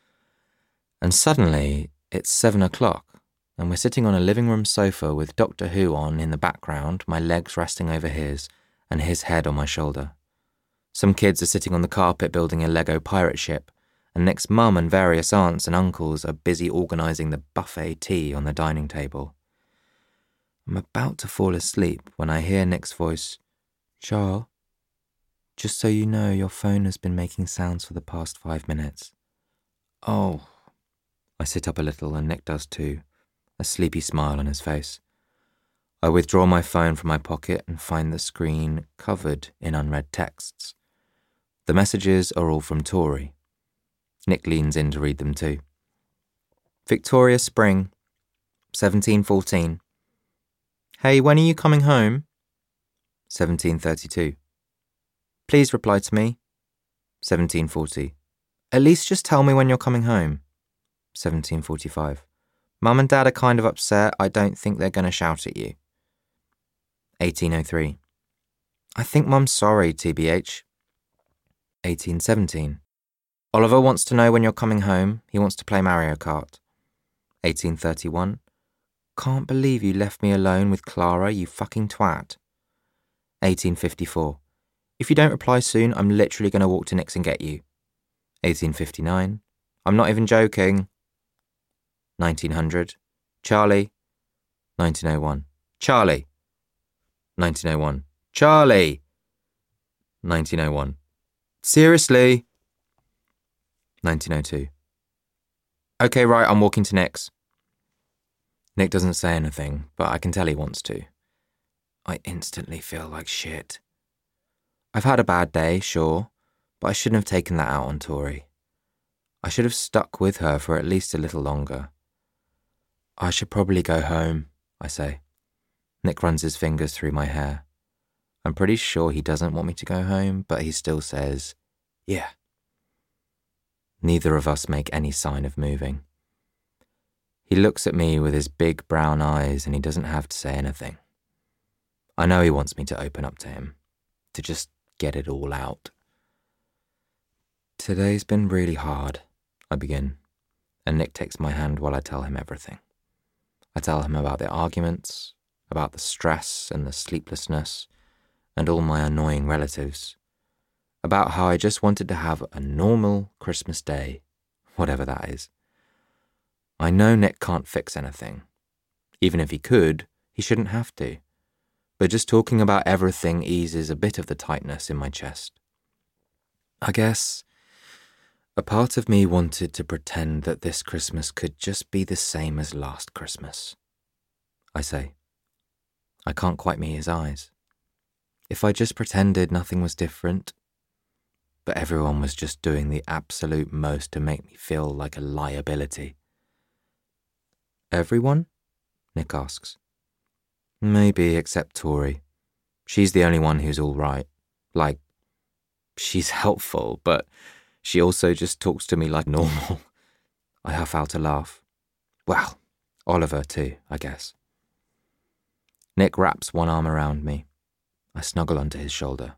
And suddenly, it's 7 o'clock, and we're sitting on a living room sofa with Doctor Who on in the background, my legs resting over his, and his head on my shoulder. Some kids are sitting on the carpet building a Lego pirate ship, and Nick's mum and various aunts and uncles are busy organising the buffet tea on the dining table. I'm about to fall asleep when I hear Nick's voice. Charles, just so you know, your phone has been making sounds for the past 5 minutes. Oh. I sit up a little and Nick does too, a sleepy smile on his face. I withdraw my phone from my pocket and find the screen covered in unread texts. The messages are all from Tori. Nick leans in to read them too. Victoria Spring, 1714. Hey, when are you coming home? 1732. Please reply to me. 1740. At least just tell me when you're coming home. 1745. Mum and Dad are kind of upset. I don't think they're going to shout at you. 1803. I think Mum's sorry, TBH. 1817. Oliver wants to know when you're coming home. He wants to play Mario Kart. 1831. Can't believe you left me alone with Clara, you fucking twat. 1854. If you don't reply soon, I'm literally going to walk to Nick's and get you. 1859. I'm not even joking. 1900. Charlie. 1901. Charlie. 1901. Charlie. 1901. Seriously? 1902. Okay, right, I'm walking to Nick's. Nick doesn't say anything, but I can tell he wants to. I instantly feel like shit. I've had a bad day, sure, But I shouldn't have taken that out on Tori. I should have stuck with her for at least a little longer. I should probably go home, I say. Nick runs his fingers through my hair. I'm pretty sure he doesn't want me to go home, but he still says, yeah. Neither of us make any sign of moving. He looks at me with his big brown eyes and he doesn't have to say anything. I know he wants me to open up to him, to just get it all out. Today's been really hard, I begin, and Nick takes my hand while I tell him everything. I tell him about the arguments, about the stress and the sleeplessness, and all my annoying relatives, about how I just wanted to have a normal Christmas day, whatever that is. I know Nick can't fix anything. Even if he could, he shouldn't have to. But just talking about everything eases a bit of the tightness in my chest. I guess a part of me wanted to pretend that this Christmas could just be the same as last Christmas. I say. I can't quite meet his eyes. If I just pretended nothing was different, but everyone was just doing the absolute most to make me feel like a liability. Everyone? Nick asks. Maybe except Tori. She's the only one who's all right. Like, she's helpful, but she also just talks to me like normal. I huff out a laugh. Well, Oliver too, I guess. Nick wraps one arm around me. I snuggle onto his shoulder.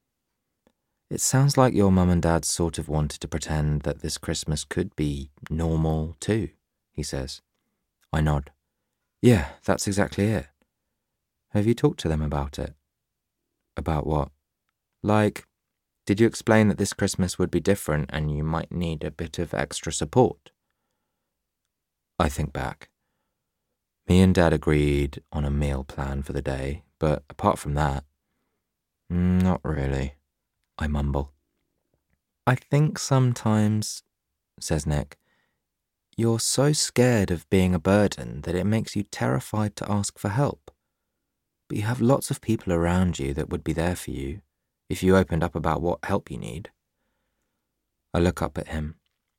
It sounds like your mum and dad sort of wanted to pretend that this Christmas could be normal too, he says. I nod. Yeah, that's exactly it. Have you talked to them about it? About what? Like, did you explain that this Christmas would be different and you might need a bit of extra support? I think back. Me and Dad agreed on a meal plan for the day, but apart from that, not really, I mumble. I think sometimes, says Nick, you're so scared of being a burden that it makes you terrified to ask for help. But you have lots of people around you that would be there for you if you opened up about what help you need. I look up at him.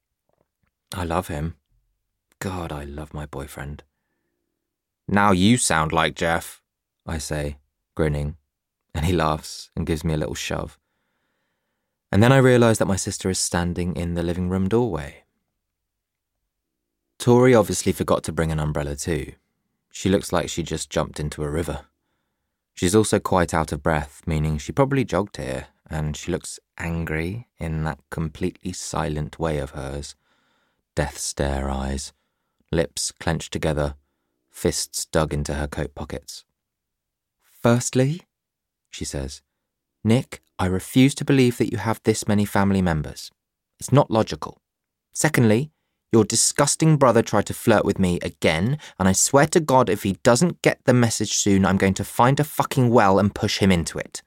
I love him. God, I love my boyfriend. Now you sound like Jeff, I say, grinning, and he laughs and gives me a little shove. And then I realise that my sister is standing in the living room doorway. Tori obviously forgot to bring an umbrella too. She looks like she just jumped into a river. She's also quite out of breath, meaning she probably jogged here, and she looks angry in that completely silent way of hers. Death stare eyes, lips clenched together, fists dug into her coat pockets. Firstly, she says, Nick, I refuse to believe that you have this many family members. It's not logical. Secondly, your disgusting brother tried to flirt with me again, and I swear to God if he doesn't get the message soon, I'm going to find a fucking well and push him into it.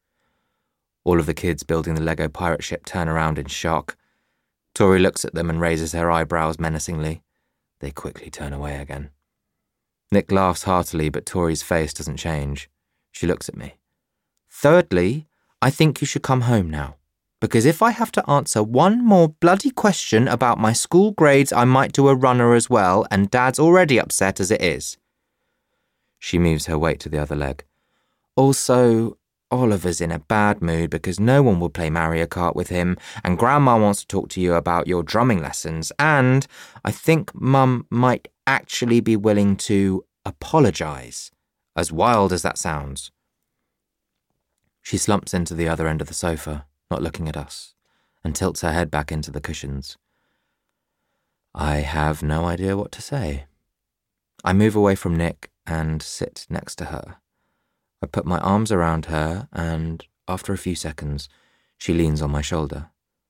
All of the kids building the Lego pirate ship turn around in shock. Tori looks at them and raises her eyebrows menacingly. They quickly turn away again. Nick laughs heartily, but Tori's face doesn't change. She looks at me. Thirdly, I think you should come home now. Because if I have to answer one more bloody question about my school grades, I might do a runner as well, and Dad's already upset as it is. She moves her weight to the other leg. Also, Oliver's in a bad mood because no one will play Mario Kart with him, and Grandma wants to talk to you about your drumming lessons, and I think Mum might actually be willing to apologise, as wild as that sounds. She slumps into the other end of the sofa, not looking at us, and tilts her head back into the cushions. I have no idea what to say. I move away from Nick and sit next to her. I put my arms around her and, after a few seconds, she leans on my shoulder.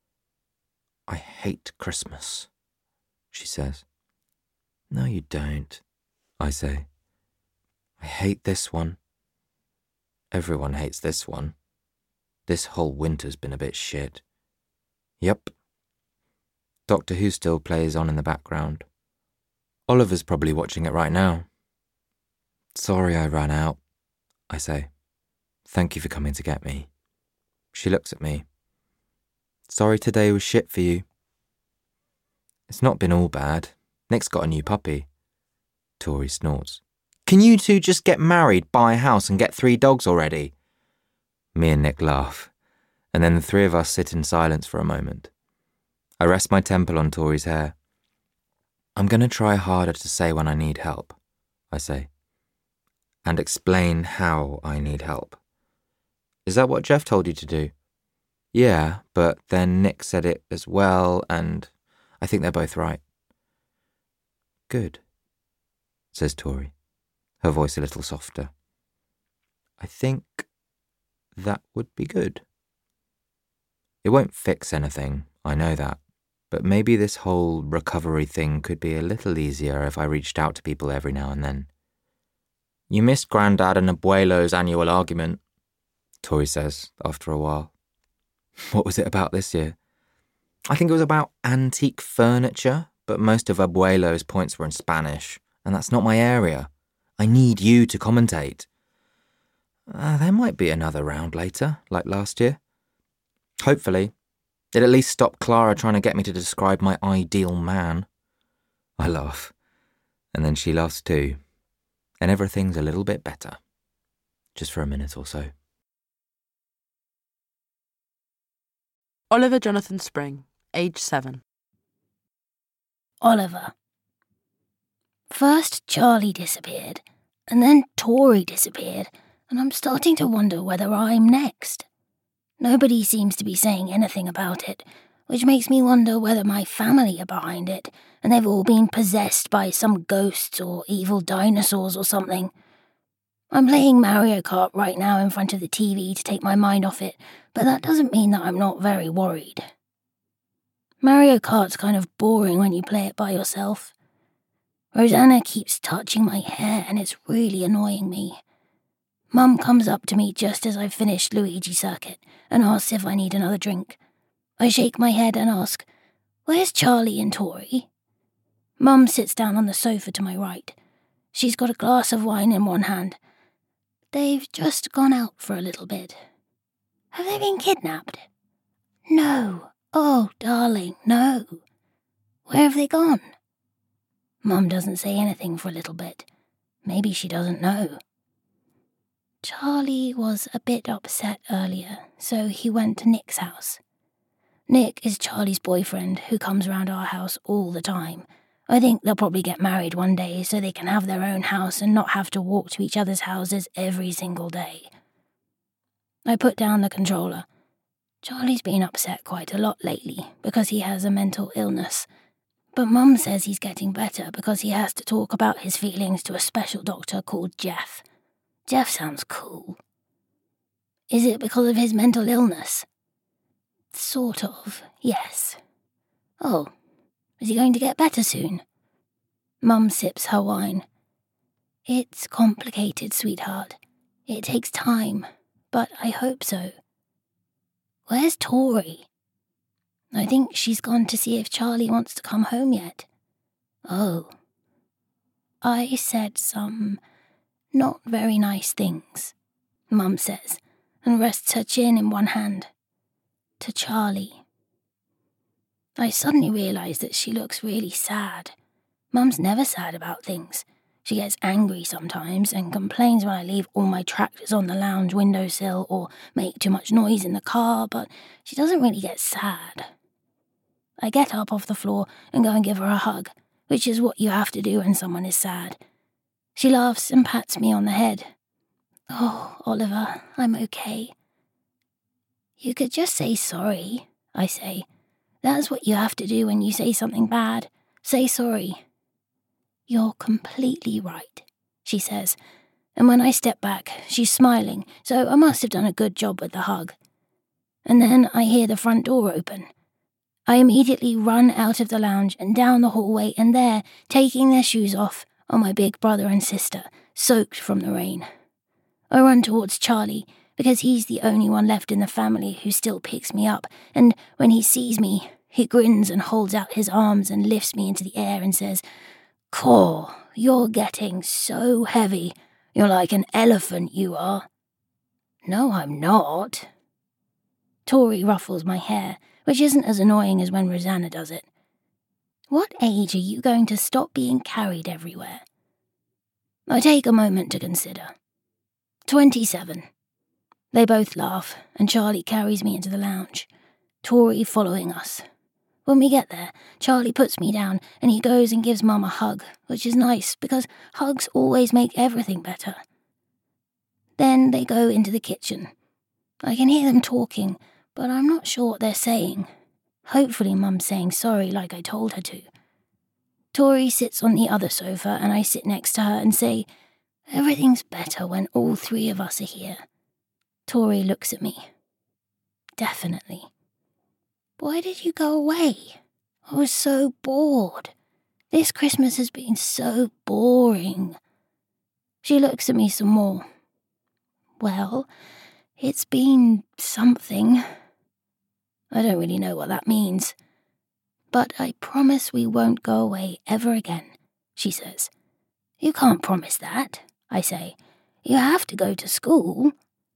I hate Christmas, she says. No, you don't, I say. I hate this one. Everyone hates this one. This whole winter's been a bit shit. Yep. Doctor Who still plays on in the background. Oliver's probably watching it right now. Sorry I ran out, I say. Thank you for coming to get me. She looks at me. Sorry today was shit for you. It's not been all bad. Nick's got a new puppy. Tori snorts. Can you two just get married, buy a house and get 3 dogs already? Me and Nick laugh, and then the 3 of us sit in silence for a moment. I rest my temple on Tori's hair. I'm going to try harder to say when I need help, I say, and explain how I need help. Is that what Jeff told you to do? Yeah, but then Nick said it as well, and I think they're both right. Good, says Tori, her voice a little softer. I think that would be good. It won't fix anything, I know that, but maybe this whole recovery thing could be a little easier if I reached out to people every now and then. You missed Grandad and Abuelo's annual argument, Tori says after a while. What was it about this year? I think it was about antique furniture, but most of Abuelo's points were in Spanish, and that's not my area. I need you to commentate. There might be another round later, like last year. Hopefully. It at least stopped Clara trying to get me to describe my ideal man. I laugh, and then she laughs too, and everything's a little bit better. Just for a minute or so. Oliver Jonathan Spring, age 7. Oliver. First Charlie disappeared, and then Tori disappeared, and I'm starting to wonder whether I'm next. Nobody seems to be saying anything about it, which makes me wonder whether my family are behind it, and they've all been possessed by some ghosts or evil dinosaurs or something. I'm playing Mario Kart right now in front of the TV to take my mind off it, but that doesn't mean that I'm not very worried. Mario Kart's kind of boring when you play it by yourself. Rosanna keeps touching my hair and it's really annoying me. Mum comes up to me just as I've finished Luigi Circuit and asks if I need another drink. I shake my head and ask, "Where's Charlie and Tori?" Mum sits down on the sofa to my right. She's got a glass of wine in one hand. They've just gone out for a little bit. Have they been kidnapped? No. Oh, darling, no. Where have they gone? Mum doesn't say anything for a little bit. Maybe she doesn't know. Charlie was a bit upset earlier, so he went to Nick's house. Nick is Charlie's boyfriend who comes around our house all the time. I think they'll probably get married one day so they can have their own house and not have to walk to each other's houses every single day. I put down the controller. Charlie's been upset quite a lot lately because he has a mental illness. But Mum says he's getting better because he has to talk about his feelings to a special doctor called Jeff. Jeff sounds cool. Is it because of his mental illness? Sort of, yes. Oh, is he going to get better soon? Mum sips her wine. It's complicated, sweetheart. It takes time, but I hope so. Where's Tori? I think she's gone to see if Charlie wants to come home yet. Oh. I said some not very nice things, Mum says, and rests her chin in one hand. To Charlie. I suddenly realise that she looks really sad. Mum's never sad about things. She gets angry sometimes and complains when I leave all my tractors on the lounge windowsill or make too much noise in the car, but she doesn't really get sad. I get up off the floor and go and give her a hug, which is what you have to do when someone is sad. She laughs and pats me on the head. Oh, Oliver, I'm okay. You could just say sorry, I say. That's what you have to do when you say something bad. Say sorry. You're completely right, she says, and when I step back, she's smiling, so I must have done a good job with the hug. And then I hear the front door open. I immediately run out of the lounge and down the hallway, and there, taking their shoes off, are my big brother and sister, soaked from the rain. I run towards Charlie, because he's the only one left in the family who still picks me up, and when he sees me, he grins and holds out his arms and lifts me into the air and says, "Cor, you're getting so heavy. You're like an elephant, you are." No, I'm not. Tori ruffles my hair, which isn't as annoying as when Rosanna does it. What age are you going to stop being carried everywhere? I take a moment to consider. 27. They both laugh, and Charlie carries me into the lounge, Tori following us. When we get there, Charlie puts me down and he goes and gives Mum a hug, which is nice because hugs always make everything better. Then they go into the kitchen. I can hear them talking, but I'm not sure what they're saying. Hopefully Mum's saying sorry like I told her to. Tori sits on the other sofa and I sit next to her and say, "Everything's better when all three of us are here." Tori looks at me. "Definitely." "Why did you go away?" "I was so bored. This Christmas has been so boring." She looks at me some more. "Well, it's been something." I don't really know what that means. "But I promise we won't go away ever again," she says. "You can't promise that," I say. "You have to go to school."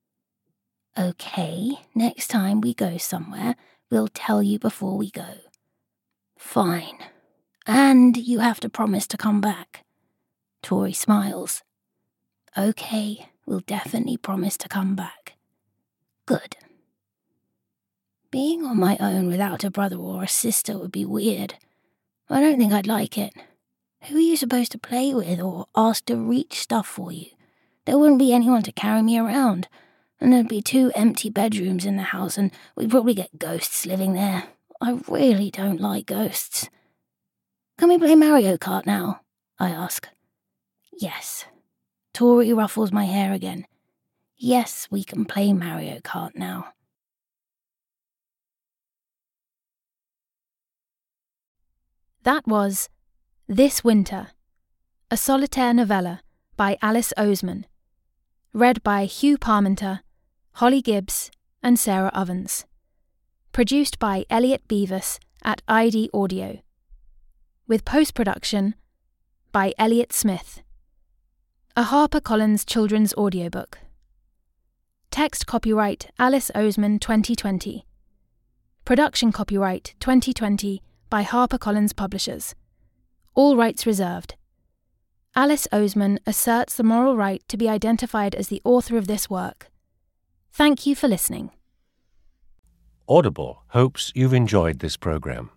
"Okay, next time we go somewhere, we'll tell you before we go." "Fine. And you have to promise to come back." Tori smiles. "Okay, we'll definitely promise to come back." "Good." Being on my own without a brother or a sister would be weird. I don't think I'd like it. Who are you supposed to play with or ask to reach stuff for you? There wouldn't be anyone to carry me around, and there'd be 2 empty bedrooms in the house, and we'd probably get ghosts living there. I really don't like ghosts. "Can we play Mario Kart now?" I ask. "Yes." Tori ruffles my hair again. "Yes, we can play Mario Kart now." That was This Winter, a solitaire novella by Alice Oseman, read by Hugh Parmenter, Holly Gibbs, and Sarah Ovens. Produced by Elliot Beavis at ID Audio. With post-production by Elliot Smith. A HarperCollins children's audiobook. Text copyright Alice Oseman 2020. Production copyright 2020 by HarperCollins Publishers. All rights reserved. Alice Oseman asserts the moral right to be identified as the author of this work. Thank you for listening. Audible hopes you've enjoyed this program.